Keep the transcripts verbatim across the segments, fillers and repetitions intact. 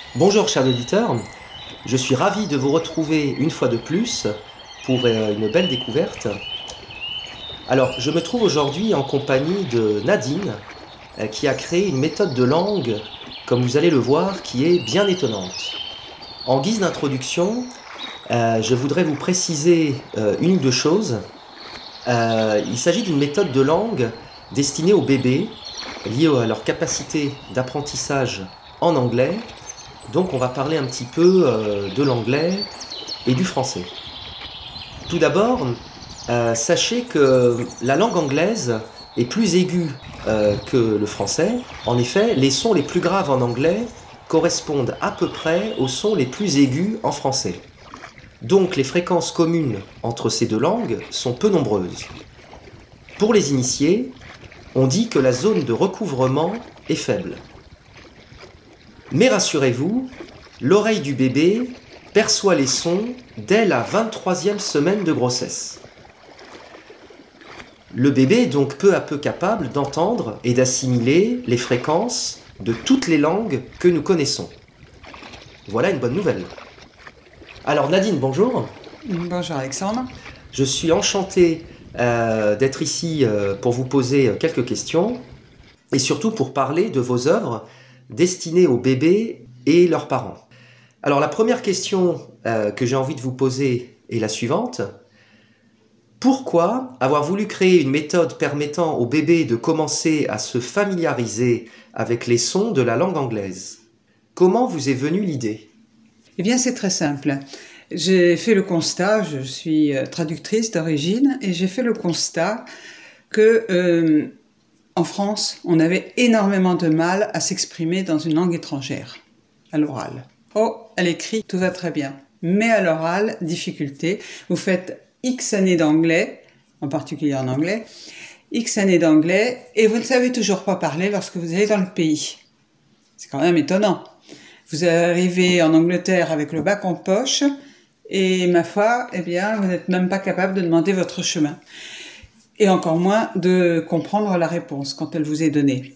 Bonjour chers auditeurs, je suis ravi de vous retrouver une fois de plus pour euh, une belle découverte. Alors, je me trouve aujourd'hui en compagnie de Nadine, euh, qui a créé une méthode de langue, comme vous allez le voir, qui est bien étonnante. En guise d'introduction, euh, je voudrais vous préciser euh, une ou deux choses. Euh, il s'agit d'une méthode de langue destinée aux bébés, liée à leur capacité d'apprentissage en anglais. Donc on va parler un petit peu euh, de l'anglais et du français. Tout d'abord, euh, sachez que la langue anglaise est plus aiguë euh, que le français. En effet, les sons les plus graves en anglais correspondent à peu près aux sons les plus aigus en français. Donc les fréquences communes entre ces deux langues sont peu nombreuses. Pour les initiés, on dit que la zone de recouvrement est faible. Mais rassurez-vous, l'oreille du bébé perçoit les sons dès la vingt-troisième semaine de grossesse. Le bébé est donc peu à peu capable d'entendre et d'assimiler les fréquences de toutes les langues que nous connaissons. Voilà une bonne nouvelle. Alors Nadine, bonjour. Bonjour Alexandre. Je suis enchanté euh, d'être ici euh, pour vous poser quelques questions et surtout pour parler de vos œuvres destinées aux bébés et leurs parents. Alors la première question euh, que j'ai envie de vous poser est la suivante. Pourquoi avoir voulu créer une méthode permettant aux bébés de commencer à se familiariser avec les sons de la langue anglaise? Comment vous est venue l'idée? Eh bien, c'est très simple. J'ai fait le constat, je suis traductrice d'origine, et j'ai fait le constat que euh, en France, on avait énormément de mal à s'exprimer dans une langue étrangère, à l'oral. Oh, à l'écrit, tout va très bien. Mais à l'oral, difficulté. Vous faites X années d'anglais, en particulier en anglais, X années d'anglais, et vous ne savez toujours pas parler lorsque vous allez dans le pays. C'est quand même étonnant. Vous arrivez en Angleterre avec le bac en poche, et ma foi, eh bien, vous n'êtes même pas capable de demander votre chemin. Et encore moins de comprendre la réponse quand elle vous est donnée.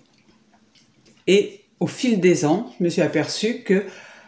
Et au fil des ans, je me suis aperçue que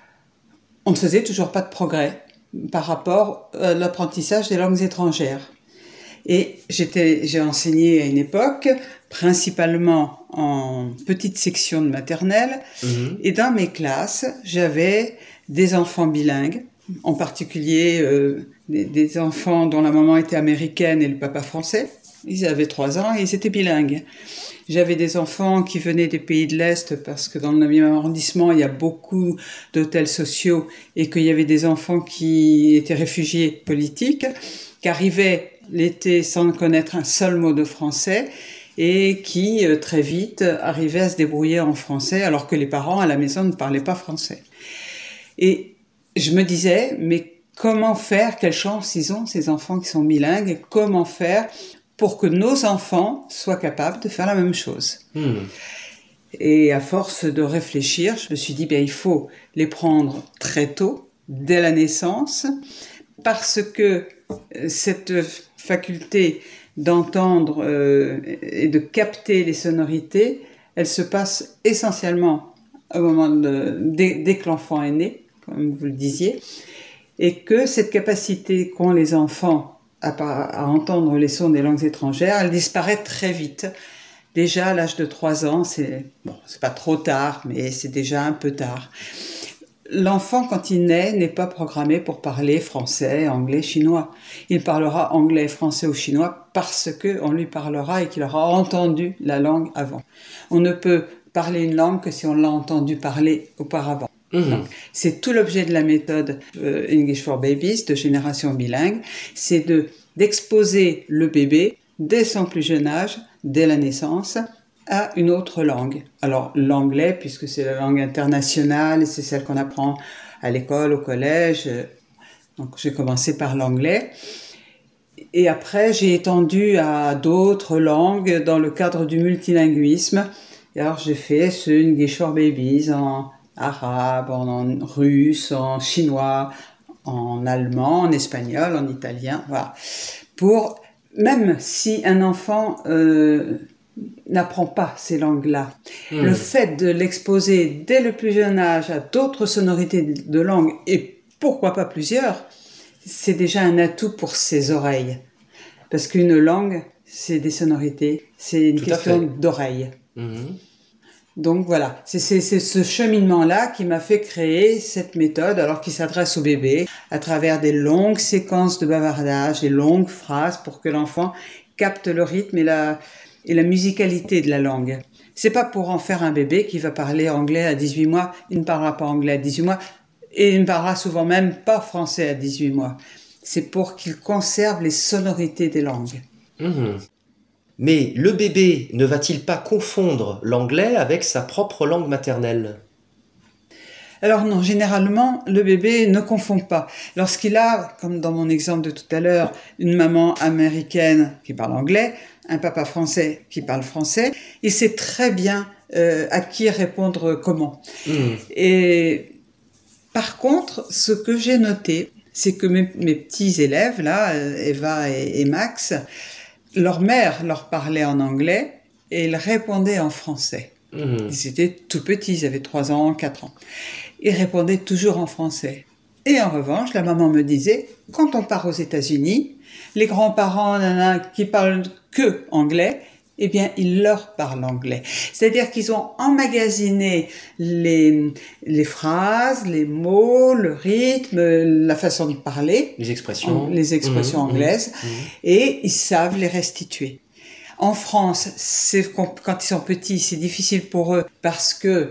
on ne faisait toujours pas de progrès par rapport à l'apprentissage des langues étrangères. Et j'étais, j'ai enseigné à une époque, principalement en petite section de maternelle, Mhm. et dans mes classes, j'avais des enfants bilingues, en particulier euh, des, des enfants dont la maman était américaine et le papa français. Ils avaient trois ans et ils étaient bilingues. J'avais des enfants qui venaient des pays de l'Est parce que dans le neuvième arrondissement, il y a beaucoup d'hôtels sociaux et qu'il y avait des enfants qui étaient réfugiés politiques, qui arrivaient l'été sans connaître un seul mot de français et qui, euh, très vite, arrivaient à se débrouiller en français alors que les parents à la maison ne parlaient pas français. Et je me disais, mais comment faire, quelle chance ils ont, ces enfants qui sont bilingues, et comment faire pour que nos enfants soient capables de faire la même chose. Hmm. Et à force de réfléchir, je me suis dit, bien, il faut les prendre très tôt, dès la naissance, parce que cette faculté d'entendre euh, et de capter les sonorités, elle se passe essentiellement au moment de, dès, dès que l'enfant est né, comme vous le disiez, et que cette capacité qu'ont les enfants à, à entendre les sons des langues étrangères, elle disparaît très vite. Déjà à l'âge de trois ans, c'est bon, c'est pas trop tard, mais c'est déjà un peu tard. L'enfant, quand il naît, n'est pas programmé pour parler français, anglais, chinois. Il parlera anglais, français ou chinois parce qu'on lui parlera et qu'il aura entendu la langue avant. On ne peut parler une langue que si on l'a entendu parler auparavant. Mhm. Donc, c'est tout l'objet de la méthode euh, English for Babies, de génération bilingue, c'est de, d'exposer le bébé dès son plus jeune âge, dès la naissance, à une autre langue. Alors l'anglais, puisque c'est la langue internationale et c'est celle qu'on apprend à l'école, au collège. Donc j'ai commencé par l'anglais. Et après, j'ai étendu à d'autres langues dans le cadre du multilinguisme. Et alors j'ai fait ce English for Babies en arabe, en russe, en chinois, en allemand, en espagnol, en italien. Voilà. Pour, même si un enfant... Euh, n'apprend pas ces langues-là. Mmh. Le fait de l'exposer dès le plus jeune âge à d'autres sonorités de langue, et pourquoi pas plusieurs, c'est déjà un atout pour ses oreilles. Parce qu'une langue, c'est des sonorités, c'est une Tout à question fait. d'oreille. Mmh. Donc voilà, c'est, c'est, c'est ce cheminement-là qui m'a fait créer cette méthode, alors qui s'adresse au bébé, à travers des longues séquences de bavardage, des longues phrases pour que l'enfant capte le rythme et la, et la musicalité de la langue. C'est pas pour en faire un bébé qui va parler anglais à dix-huit mois, il ne parlera pas anglais à dix-huit mois, et il ne parlera souvent même pas français à dix-huit mois. C'est pour qu'il conserve les sonorités des langues. Mmh. Mais le bébé ne va-t-il pas confondre l'anglais avec sa propre langue maternelle? Alors non, généralement, le bébé ne confond pas. Lorsqu'il a, comme dans mon exemple de tout à l'heure, une maman américaine qui parle anglais, un papa français qui parle français, il sait très bien euh, à qui répondre comment. Mmh. Et par contre, ce que j'ai noté, c'est que mes, mes petits élèves, là, Eva et, et Max, leur mère leur parlait en anglais et ils répondaient en français. Mmh. Ils étaient tout petits, ils avaient trois ans, quatre ans. Ils répondaient toujours en français. Et en revanche, la maman me disait, quand on part aux États-Unis, les grands-parents nana, qui parlent que anglais, eh bien, ils leur parlent anglais. C'est-à-dire qu'ils ont emmagasiné les, les phrases, les mots, le rythme, la façon de parler. Les expressions. Les expressions mmh, anglaises. Mmh, mmh. Et ils savent les restituer. En France, c'est, quand ils sont petits, c'est difficile pour eux parce que,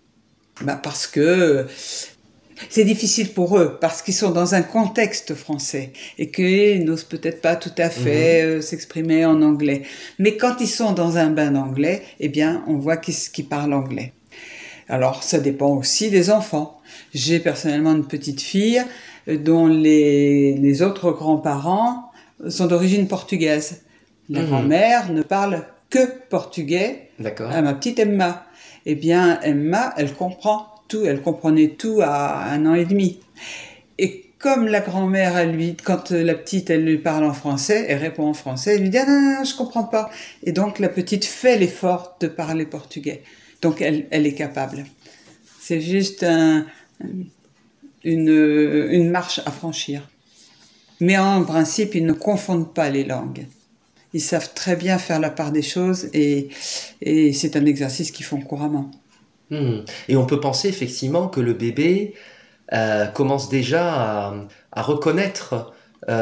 bah parce que c'est difficile pour eux parce qu'ils sont dans un contexte français et qu'ils n'osent peut-être pas tout à fait mmh. euh, s'exprimer en anglais. Mais quand ils sont dans un bain d'anglais, eh bien, on voit qu'ils, qu'ils parlent anglais. Alors, ça dépend aussi des enfants. J'ai personnellement une petite fille dont les, les autres grands-parents sont d'origine portugaise. La mmh. grand-mère ne parle que portugais. D'accord. À ma petite Emma. Eh bien, Emma, elle comprend tout, elle comprenait tout à un an et demi. Et comme la grand-mère, elle lui, quand la petite, elle lui parle en français, elle répond en français, elle lui dit ah, non, non, non, je comprends pas. Et donc, la petite fait l'effort de parler portugais. Donc, elle, elle est capable. C'est juste un, une, une marche à franchir. Mais en principe, ils ne confondent pas les langues. Ils savent très bien faire la part des choses et, et c'est un exercice qu'ils font couramment. Mmh. Et on peut penser effectivement que le bébé euh, commence déjà à, à reconnaître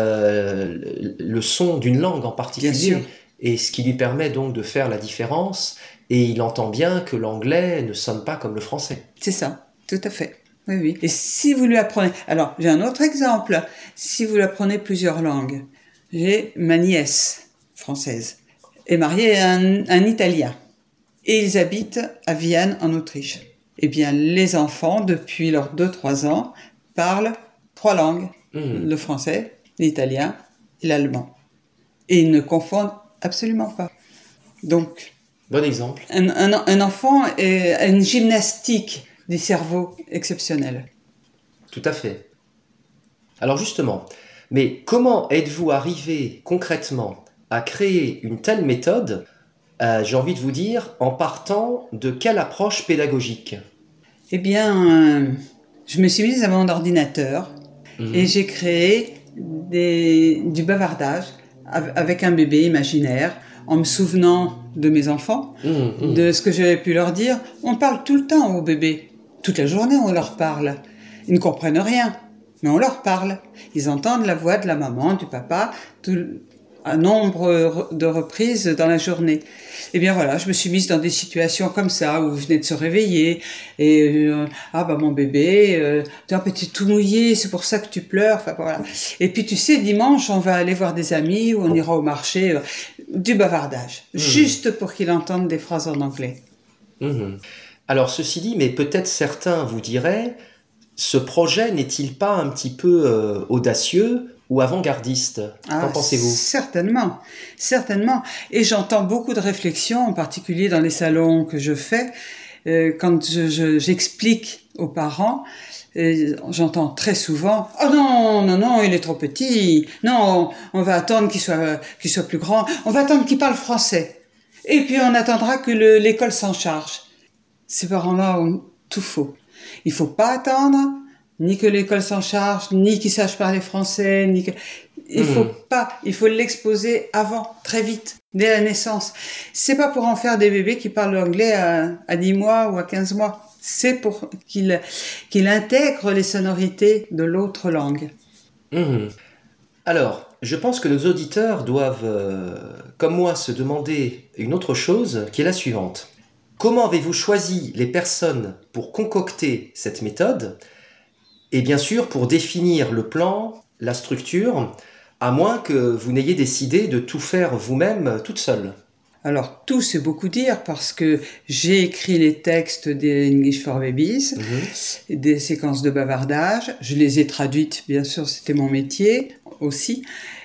euh, le son d'une langue en particulier. Bien sûr. Et ce qui lui permet donc de faire la différence. Et il entend bien que l'anglais ne sonne pas comme le français. C'est ça, tout à fait. Oui, oui. Et si vous lui apprenez... Alors, j'ai un autre exemple. Si vous lui apprenez plusieurs langues, j'ai ma nièce française est mariée à un, un Italien. Et ils habitent à Vienne, en Autriche. Eh bien, les enfants, depuis leurs deux trois ans, parlent trois langues. Mmh. Le français, l'italien et l'allemand. Et ils ne confondent absolument pas. Donc... Bon exemple. Un, un, un enfant a une gymnastique du cerveau exceptionnelle. Tout à fait. Alors justement, mais comment êtes-vous arrivé concrètement à créer une telle méthode ? Euh, j'ai envie de vous dire, en partant de quelle approche pédagogique ? Eh bien, euh, je me suis mise à mon ordinateur mmh. et j'ai créé des, du bavardage avec un bébé imaginaire, en me souvenant de mes enfants, mmh, mmh. de ce que j'avais pu leur dire. On parle tout le temps aux bébés. Toute la journée, on leur parle. Ils ne comprennent rien, mais on leur parle. Ils entendent la voix de la maman, du papa, tout, un nombre de reprises dans la journée. Et bien voilà, je me suis mise dans des situations comme ça, où vous venez de se réveiller, et euh, ah bah mon bébé, euh, t'es tout mouillé, c'est pour ça que tu pleures, enfin voilà. Et puis tu sais, dimanche, on va aller voir des amis, ou on ira au marché, euh, du bavardage, mmh. juste pour qu'il entende des phrases en anglais. Mmh. Alors ceci dit, mais peut-être certains vous diraient, ce projet n'est-il pas un petit peu euh, audacieux ou avant-gardiste ? Ah, qu'en pensez-vous ? Certainement, certainement. Et j'entends beaucoup de réflexions, en particulier dans les salons que je fais, euh, quand je, je, j'explique aux parents, euh, j'entends très souvent « Oh non, non, non, il est trop petit. Non, on va attendre qu'il soit, qu'il soit plus grand. On va attendre qu'il parle français. » Et puis on attendra que le, l'école s'en charge. Ces parents-là ont tout faux. Il faut pas attendre, ni que l'école s'en charge, ni qu'ils sachent parler français, ni que... Il faut Mmh. pas, il faut l'exposer avant, très vite, dès la naissance. C'est pas pour en faire des bébés qui parlent anglais à, à dix mois ou à quinze mois. C'est pour qu'il, qu'il intègre les sonorités de l'autre langue. Mmh. Alors, je pense que nos auditeurs doivent, euh, comme moi, se demander une autre chose, qui est la suivante. Comment avez-vous choisi les personnes pour concocter cette méthode? Et bien sûr, pour définir le plan, la structure, à moins que vous n'ayez décidé de tout faire vous-même toute seule. Alors, tout, c'est beaucoup dire parce que j'ai écrit les textes des English for Babies, Mmh. des séquences de bavardage. Je les ai traduites, bien sûr, c'était mon métier aussi.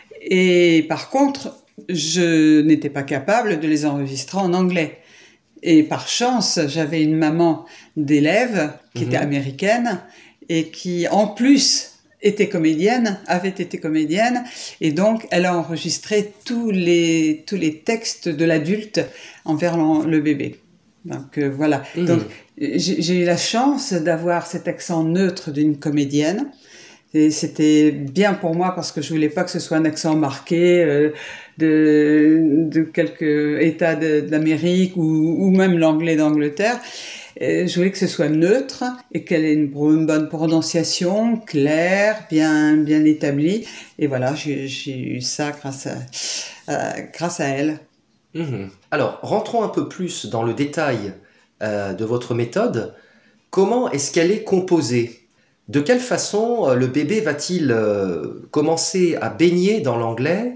Et par contre, je n'étais pas capable de les enregistrer en anglais. Et par chance, j'avais une maman d'élève qui Mhm. était américaine et qui, en plus, était comédienne, avait été comédienne, et donc elle a enregistré tous les, tous les textes de l'adulte envers l'en- le bébé. Donc euh, voilà. Mhm. Donc j'ai j'ai eu la chance d'avoir cet accent neutre d'une comédienne. Et c'était bien pour moi parce que je voulais pas que ce soit un accent marqué euh, de, de quelque État de- d'Amérique ou, ou même l'anglais d'Angleterre. Euh, Je voulais que ce soit neutre et qu'elle ait une, bro- une bonne prononciation, claire, bien, bien établie. Et voilà, j'ai j'ai eu ça grâce à, à- grâce à elle. Mhm. Alors, rentrons un peu plus dans le détail euh, de votre méthode. Comment est-ce qu'elle est composée? De quelle façon euh, le bébé va-t-il euh, commencer à baigner dans l'anglais?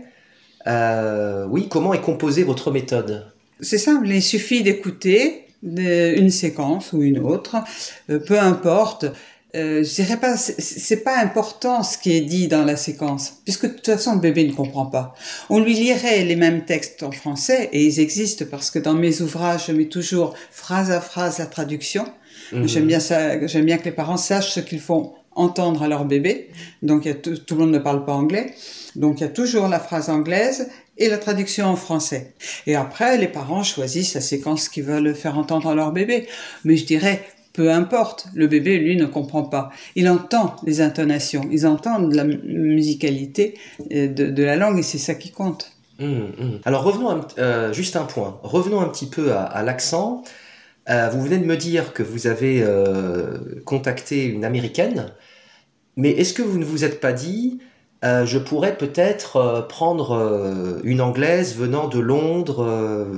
Euh, oui, comment est composée votre méthode? C'est simple, il suffit d'écouter de- une séquence ou une autre, euh, peu importe. Euh, je dirais pas, c'est c'est pas important ce qui est dit dans la séquence, puisque de toute façon le bébé ne comprend pas. On lui lirait les mêmes textes en français, et ils existent parce que dans mes ouvrages, je mets toujours phrase à phrase la traduction. J'aime bien Mhm. ça, j'aime bien que les parents sachent ce qu'ils font entendre à leur bébé. Donc il y a tout, tout le monde ne parle pas anglais, donc il y a toujours la phrase anglaise et la traduction en français. Et après, les parents choisissent la séquence qu'ils veulent faire entendre à leur bébé. Mais je dirais, peu importe, le bébé, lui, ne comprend pas. Il entend les intonations, il entend la musicalité de, de la langue et c'est ça qui compte. Mhm, mhm. Alors revenons un- euh, juste un point. Revenons un petit peu à, à l'accent. Euh, vous venez de me dire que vous avez euh, contacté une Américaine. Mais est-ce que vous ne vous êtes pas dit, euh, je pourrais peut-être euh, prendre euh, une Anglaise venant de Londres, euh,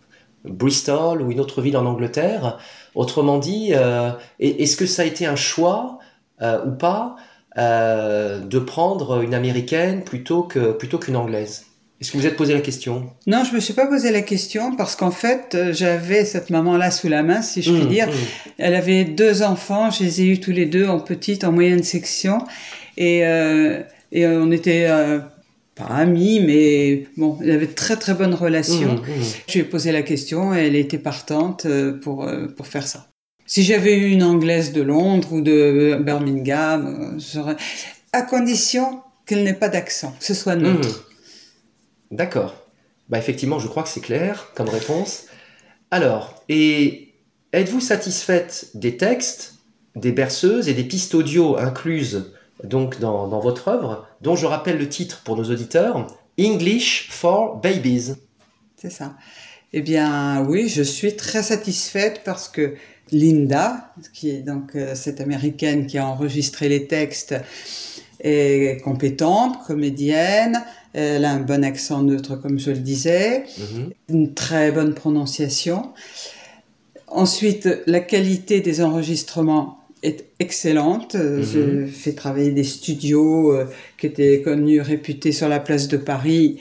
Bristol ou une autre ville en Angleterre? Autrement dit, euh, est- est-ce que ça a été un choix euh, ou pas euh, de prendre une Américaine plutôt que, plutôt qu'une Anglaise? Est-ce que vous vous êtes posé la question? Non, je me suis pas posé la question parce qu'en fait, euh, j'avais cette maman-là sous la main, si je puis Hum, dire. hum, Elle avait deux enfants, je les ai eus tous les deux en petite, en moyenne section. Et, euh, et on était euh, pas amis, mais bon, il y avait de très très bonne relation. hum, hum. Je lui ai posé la question et elle était partante euh, pour, euh, pour faire ça. Si j'avais eu une Anglaise de Londres ou de Birmingham, euh, j'aurais... à condition qu'elle n'ait pas d'accent, que ce soit Hum. neutre. D'accord. Bah effectivement, je crois que c'est clair comme réponse. Alors, et êtes-vous satisfaite des textes, des berceuses et des pistes audio incluses donc dans, dans votre œuvre, dont je rappelle le titre pour nos auditeurs, English for Babies. C'est ça. Eh bien, oui, je suis très satisfaite parce que Linda, qui est donc euh, cette américaine qui a enregistré les textes, est compétente, comédienne, elle a un bon accent neutre, comme je le disais, Mhm. une très bonne prononciation. Ensuite, la qualité des enregistrements est excellente. Euh, Mhm. Je fais travailler des studios euh, qui étaient connus, réputés sur la place de Paris,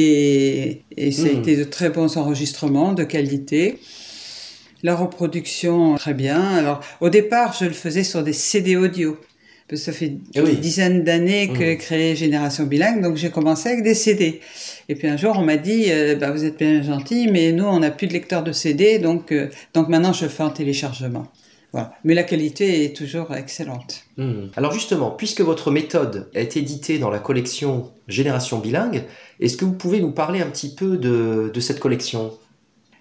et, et ça a Mhm. été de très bons enregistrements de qualité. La reproduction, très bien. Alors, au départ, je le faisais sur des C D audio. Parce que ça fait Eh une oui. dizaine d'années que j'ai Mhm. créé Génération Bilingue, donc j'ai commencé avec des C D. Et puis un jour, on m'a dit, euh, bah, vous êtes bien gentil, mais nous, on n'a plus de lecteur de C D, donc, euh, donc maintenant, je fais en téléchargement. Voilà. Mais la qualité est toujours excellente. Mhm. Alors justement, puisque votre méthode est éditée dans la collection Génération Bilingue, est-ce que vous pouvez nous parler un petit peu de, de cette collection?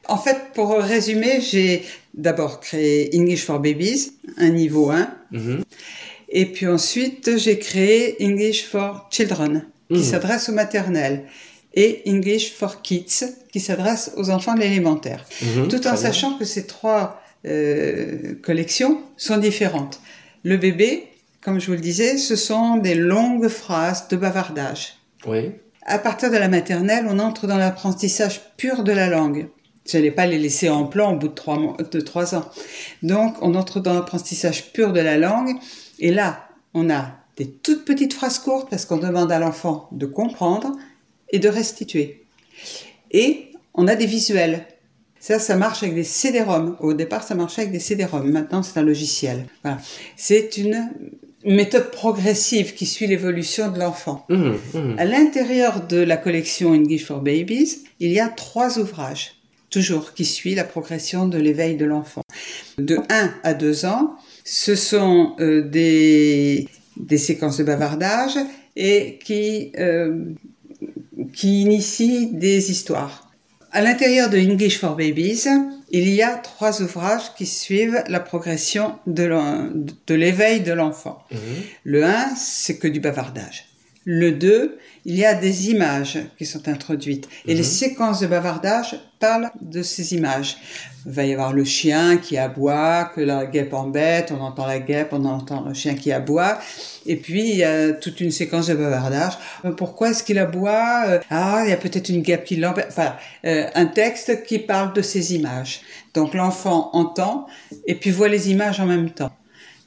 En fait, pour résumer, j'ai d'abord créé English for Babies, un niveau un. Mm-hmm. Et puis ensuite, j'ai créé English for Children, qui mmh. s'adresse aux maternelles, et English for Kids, qui s'adresse aux enfants de l'élémentaire. Mmh, tout en sachant bien. que ces trois euh, collections sont différentes. Le bébé, comme je vous le disais, ce sont des longues phrases de bavardage. Oui. À partir de la maternelle, on entre dans l'apprentissage pur de la langue. Je n'allais pas les laisser en plan au bout de trois, mois, de trois ans. Donc, on entre dans l'apprentissage pur de la langue. Et là, on a des toutes petites phrases courtes parce qu'on demande à l'enfant de comprendre et de restituer. Et on a des visuels. Ça, ça marche avec des C D-ROM. Au départ, ça marchait avec des C D-ROM. Maintenant, c'est un logiciel. Voilà. C'est une méthode progressive qui suit l'évolution de l'enfant. Mmh, mmh. À l'intérieur de la collection English for Babies, il y a trois ouvrages, toujours, qui suivent la progression de l'éveil de l'enfant. De un à deux ans, ce sont euh, des, des séquences de bavardage et qui, euh, qui initient des histoires. À l'intérieur de English for Babies, il y a trois ouvrages qui suivent la progression de, de l'éveil de l'enfant. Mmh. Le un, c'est que du bavardage. Le deux, il y a des images qui sont introduites. Et mmh. les séquences de bavardage parlent de ces images. Il va y avoir le chien qui aboie, que la guêpe embête, on entend la guêpe, on entend le chien qui aboie. Et puis, il y a toute une séquence de bavardage. Pourquoi est-ce qu'il aboie ? Ah, il y a peut-être une guêpe qui l'embête. Enfin, euh, un texte qui parle de ces images. Donc, l'enfant entend et puis voit les images en même temps.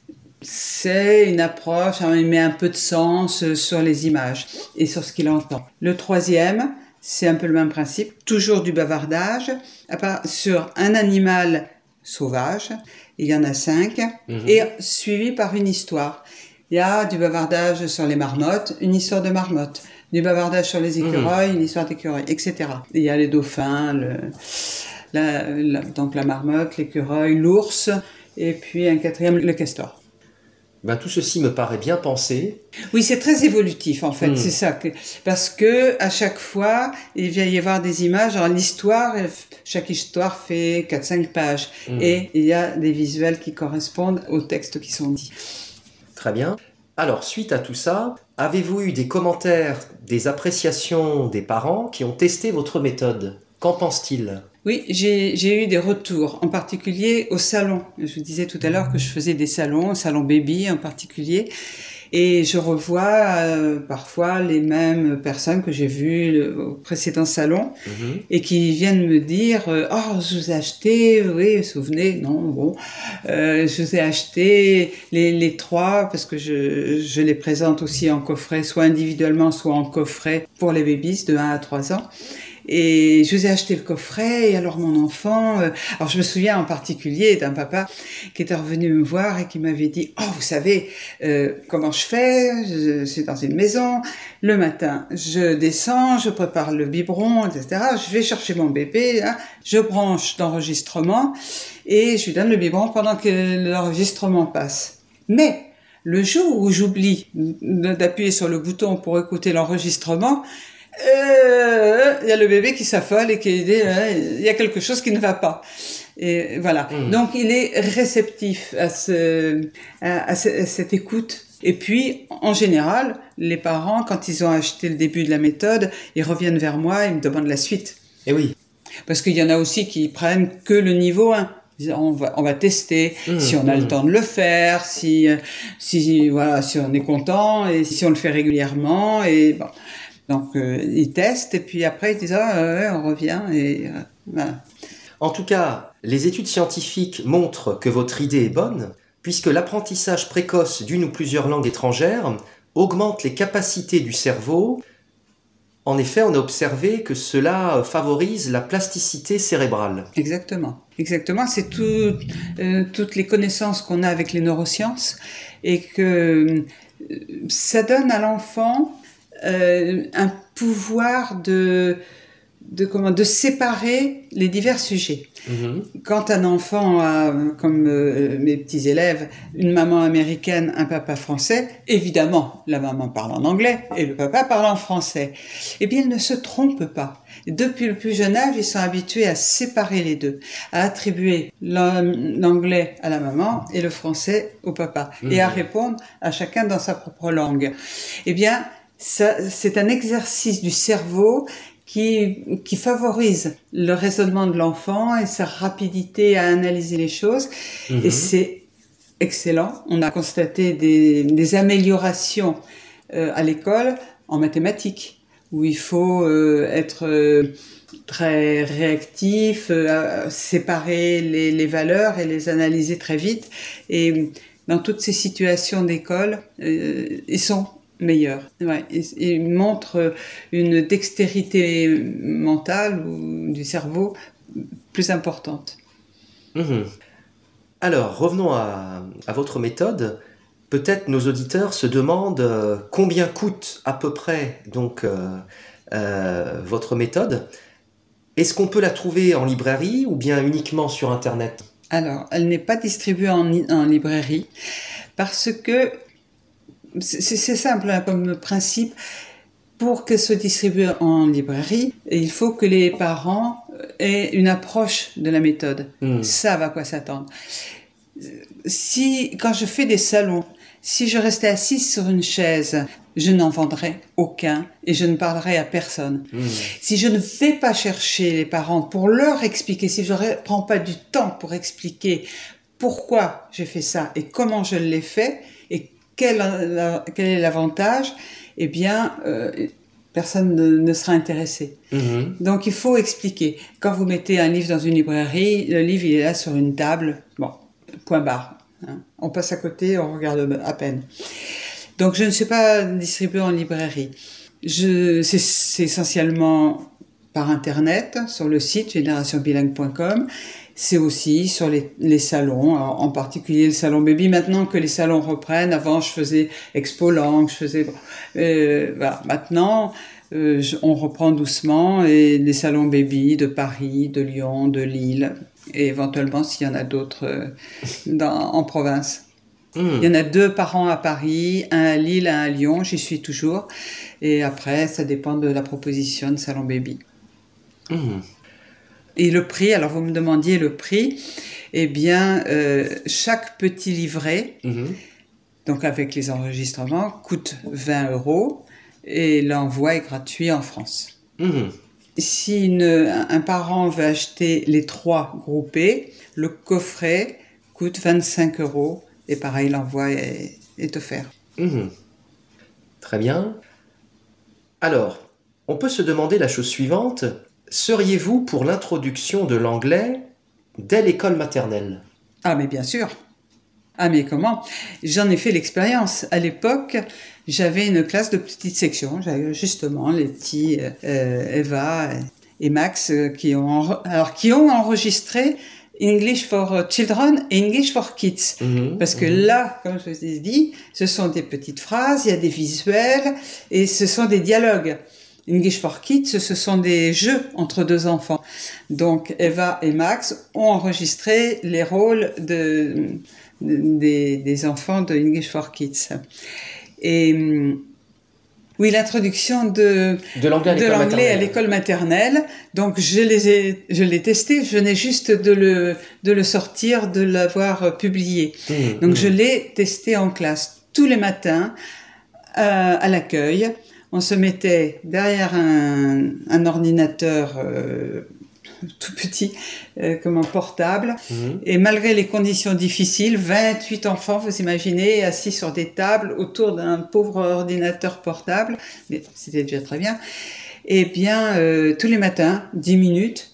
C'est une approche, il met un peu de sens sur les images et sur ce qu'il entend. Le troisième, c'est un peu le même principe, toujours du bavardage, sur un animal sauvage, il y en a cinq, mmh. et suivi par une histoire. Il y a du bavardage sur les marmottes, une histoire de marmotte, du bavardage sur les écureuils, mmh. une histoire d'écureuil, et cetera. Il y a les dauphins, le, la, la, donc la marmotte, l'écureuil, l'ours, et puis un quatrième, le castor. Ben, tout ceci me paraît bien pensé. Oui, c'est très évolutif en fait, mmh. c'est ça. Que, parce que à chaque fois, il va y avoir des images. Alors l'histoire, chaque histoire fait quatre cinq pages. Mmh. Et il y a des visuels qui correspondent aux textes qui sont dits. Très bien. Alors, suite à tout ça, avez-vous eu des commentaires, des appréciations des parents qui ont testé votre méthode ? Qu'en pensent-ils ? Oui, j'ai, j'ai eu des retours, en particulier au salon. Je vous disais tout à l'heure que je faisais des salons, salon baby en particulier. Et je revois euh, parfois les mêmes personnes que j'ai vues au précédent salon mmh. et qui viennent me dire euh, « Oh, je vous ai acheté, oui, vous vous souvenez, non, bon, euh, je vous ai acheté les, les trois parce que je, je les présente aussi en coffret, soit individuellement, soit en coffret pour les babies de un à trois ans. » Et je vous ai acheté le coffret, et alors mon enfant... Euh, alors je me souviens en particulier d'un papa qui était revenu me voir et qui m'avait dit « Oh, vous savez euh, comment je fais, je suis dans une maison, le matin je descends, je prépare le biberon, et cetera. Je vais chercher mon bébé, hein, je branche l'enregistrement et je lui donne le biberon pendant que l'enregistrement passe. Mais le jour où j'oublie d'appuyer sur le bouton pour écouter l'enregistrement, Euh, il y a le bébé qui s'affole et qui dit euh, il y a quelque chose qui ne va pas. Et voilà. Mmh. Donc il est réceptif à, ce, à, à, ce, à cette écoute. Et puis, en général, les parents, quand ils ont acheté le début de la méthode, ils reviennent vers moi et me demandent la suite. Et oui. Parce qu'il y en a aussi qui prennent que le niveau un. On va, on va tester mmh, si on a mmh. le temps de le faire, si, si, voilà, si on est content et si on le fait régulièrement. Et bon. Donc, euh, ils testent et puis après, ils disent « Ah, euh, on revient. » et euh, voilà. En tout cas, les études scientifiques montrent que votre idée est bonne, puisque l'apprentissage précoce d'une ou plusieurs langues étrangères augmente les capacités du cerveau. En effet, on a observé que cela favorise la plasticité cérébrale. Exactement. Exactement. C'est tout, euh, toutes les connaissances qu'on a avec les neurosciences et que euh, ça donne à l'enfant... Euh, un pouvoir de, de comment de séparer les divers sujets. Mmh. Quand un enfant a, comme euh, mes petits élèves, une maman américaine, un papa français, évidemment, la maman parle en anglais et le papa parle en français. Eh bien, ils ne se trompent pas. Depuis le plus jeune âge, ils sont habitués à séparer les deux, à attribuer l'anglais à la maman et le français au papa, mmh. et à répondre à chacun dans sa propre langue. Eh bien, ça, c'est un exercice du cerveau Qui, qui favorise le raisonnement de l'enfant et sa rapidité à analyser les choses. Mmh. Et c'est excellent. On a constaté des, des améliorations euh, à l'école en mathématiques, où il faut euh, être euh, très réactif, euh, séparer les, les valeurs et les analyser très vite. Et dans toutes ces situations d'école, euh, ils sont meilleur. Ouais, il, il montre une dextérité mentale ou du cerveau plus importante. Mmh. Alors, revenons à, à votre méthode. Peut-être nos auditeurs se demandent euh, combien coûte à peu près donc euh, euh, votre méthode. Est-ce qu'on peut la trouver en librairie ou bien uniquement sur Internet? Alors, elle n'est pas distribuée en, en librairie parce que c'est, c'est simple hein, comme principe. Pour qu'elle soit distribuée en librairie, il faut que les parents aient une approche de la méthode, mmh. savent à quoi s'attendre. Si, quand je fais des salons, si je restais assise sur une chaise, je n'en vendrais aucun et je ne parlerai à personne. Mmh. Si je ne vais pas chercher les parents pour leur expliquer, si je ne prends pas du temps pour expliquer pourquoi j'ai fait ça et comment je l'ai fait et quel, la, quel est l'avantage, eh bien, euh, personne ne, ne sera intéressé. Mmh. Donc, il faut expliquer. Quand vous mettez un livre dans une librairie, le livre, il est là sur une table. Bon, point barre. Hein. On passe à côté, on regarde à peine. Donc, je ne suis pas distribuée en librairie. Je, c'est, c'est essentiellement par Internet, sur le site génération bilingue point com. C'est aussi sur les, les salons, en particulier le salon baby. Maintenant que les salons reprennent, avant je faisais Expo Langue, je faisais... Euh, voilà. Maintenant, euh, je, on reprend doucement et les salons baby de Paris, de Lyon, de Lille, et éventuellement s'il y en a d'autres euh, dans, en province. Mmh. Il y en a deux par an à Paris, un à Lille, un à Lyon, j'y suis toujours. Et après, ça dépend de la proposition de salon baby. Mmh. Et le prix, alors vous me demandiez le prix, eh bien, euh, chaque petit livret, mmh. donc avec les enregistrements, coûte vingt euros et l'envoi est gratuit en France. Mmh. Si une, un parent veut acheter les trois groupés, le coffret coûte vingt-cinq euros et pareil, l'envoi est, est offert. Mmh. Très bien. Alors, on peut se demander la chose suivante. Seriez-vous pour l'introduction de l'anglais dès l'école maternelle? Ah, mais bien sûr. Ah, mais comment? J'en ai fait l'expérience. À l'époque, j'avais une classe de petite section. J'avais justement les petits euh, Eva et Max euh, qui, ont, alors, qui ont enregistré English for Children et English for Kids. Mmh, Parce que mmh. là, comme je vous ai dit, ce sont des petites phrases, il y a des visuels et ce sont des dialogues. English for Kids, ce sont des jeux entre deux enfants. Donc, Eva et Max ont enregistré les rôles de, de, des, des enfants de English for Kids. Et oui, l'introduction de, de l'anglais, à, de l'école l'anglais à l'école maternelle. Donc, je les ai, je l'ai testé. Je venais juste de le, de le sortir, de l'avoir publié. Mmh, Donc, mmh. je l'ai testé en classe tous les matins euh, à l'accueil. On se mettait derrière un, un ordinateur euh, tout petit, euh, comme un portable. Mmh. Et malgré les conditions difficiles, vingt-huit enfants, vous imaginez, assis sur des tables autour d'un pauvre ordinateur portable, mais c'était déjà très bien. Et bien, euh, tous les matins, dix minutes.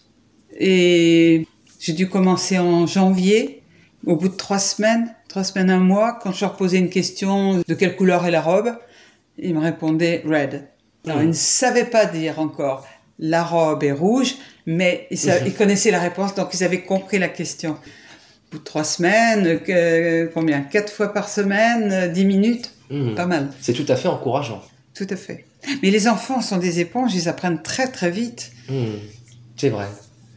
Et j'ai dû commencer en janvier. Au bout de trois semaines, trois semaines, un mois, quand je leur posais une question de quelle couleur est la robe, il me répondait red. Alors, mmh. il ne savait pas dire encore la robe est rouge, mais il, savait, mmh. il connaissait la réponse, donc ils avaient compris la question. Au bout de trois semaines, que, combien? Quatre fois par semaine, dix minutes, mmh. pas mal. C'est tout à fait encourageant. Tout à fait. Mais les enfants sont des éponges, ils apprennent très très vite. Hmm, c'est vrai.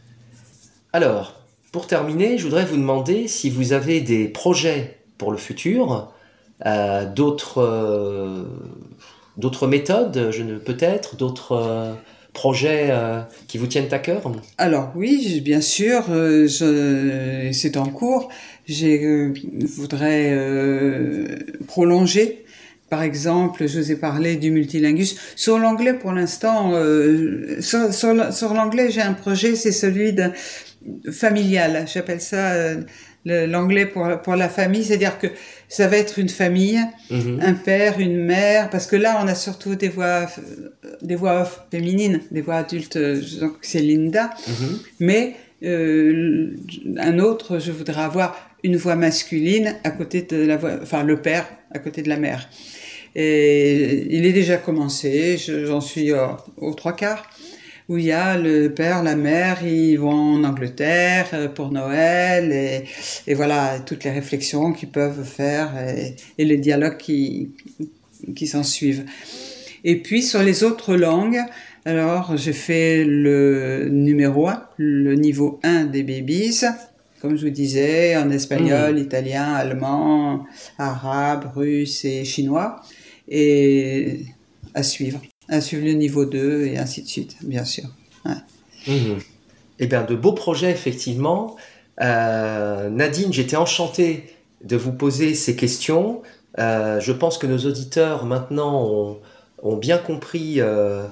Alors, pour terminer, je voudrais vous demander si vous avez des projets pour le futur, euh, d'autres euh, d'autres méthodes, je ne peut-être, d'autres euh, projets euh, qui vous tiennent à cœur. Alors oui, j- bien sûr, euh, je, c'est en cours. J'ai euh, voudrais euh, prolonger. Par exemple, je vous ai parlé du multilingus. Sur l'anglais, pour l'instant, euh, sur, sur, l- sur l'anglais, j'ai un projet, c'est celui de familial. J'appelle ça euh, le- l'anglais pour, pour la famille. C'est-à-dire que ça va être une famille, un Mhm, père, une mère, parce que là, on a surtout des voix, des voix off féminines, des voix adultes, euh, donc c'est Linda. mhm, Mais euh, un autre, je voudrais avoir une voix masculine à côté de la voix, enfin le père à côté de la mère. Et il est déjà commencé, je- j'en suis euh, aux trois quarts, où il y a le père, la mère, ils vont en Angleterre euh, pour Noël, et, et voilà, toutes les réflexions qu'ils peuvent faire et, et les dialogues qui, qui s'en suivent. Et puis sur les autres langues, alors j'ai fait le numéro un, le niveau un des babies, comme je vous disais, en espagnol, mhm. italien, allemand, arabe, russe et chinois. Et à suivre, à suivre le niveau deux et ainsi de suite, bien sûr. Ouais. Mhm. Eh bien, de beaux projets, effectivement. Euh, Nadine, j'étais enchanté de vous poser ces questions. Euh, je pense que nos auditeurs, maintenant, ont, ont bien compris euh,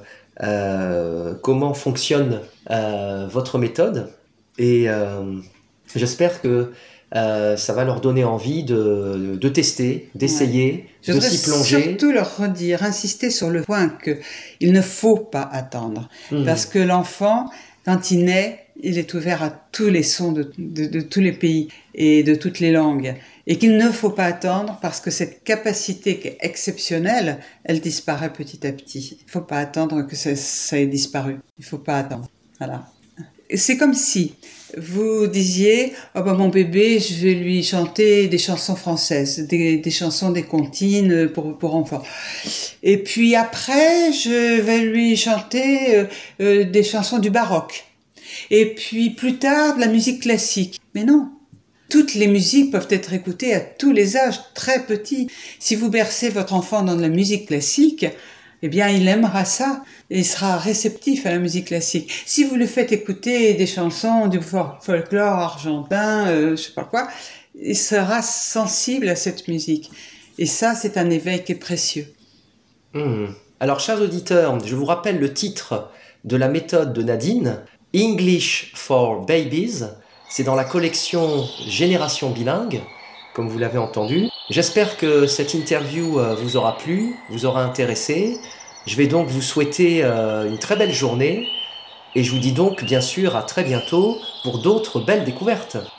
euh, comment fonctionne euh, votre méthode. Et euh, j'espère que euh, ça va leur donner envie de, de tester, Ouais. d'essayer, Je de voudrais s'y plonger. surtout leur redire, insister sur le point que il ne faut pas attendre. Parce Mhm. que l'enfant, quand il naît, il est ouvert à tous les sons de, de, de tous les pays et de toutes les langues. Et qu'il ne faut pas attendre parce que cette capacité qui est exceptionnelle, elle disparaît petit à petit. Il ne faut pas attendre que ça, ça ait disparu. Il ne faut pas attendre. Voilà. C'est comme si vous disiez, oh ben mon bébé, je vais lui chanter des chansons françaises, des, des chansons des comptines pour, pour enfants. Et puis après, je vais lui chanter euh, euh, des chansons du baroque. Et puis plus tard, de la musique classique. Mais non, toutes les musiques peuvent être écoutées à tous les âges, très petits. Si vous bercez votre enfant dans de la musique classique, eh bien, il aimera ça et il sera réceptif à la musique classique. Si vous le faites écouter des chansons du folklore argentin, euh, je sais pas quoi, il sera sensible à cette musique. Et ça, c'est un éveil qui est précieux. Hmm. Alors, chers auditeurs, je vous rappelle le titre de la méthode de Nadine, English for Babies. C'est dans la collection Génération bilingue, comme vous l'avez entendu. J'espère que cette interview euh, vous aura plu, vous aura intéressé. Je vais donc vous souhaiter euh, une très belle journée et je vous dis donc bien sûr à très bientôt pour d'autres belles découvertes.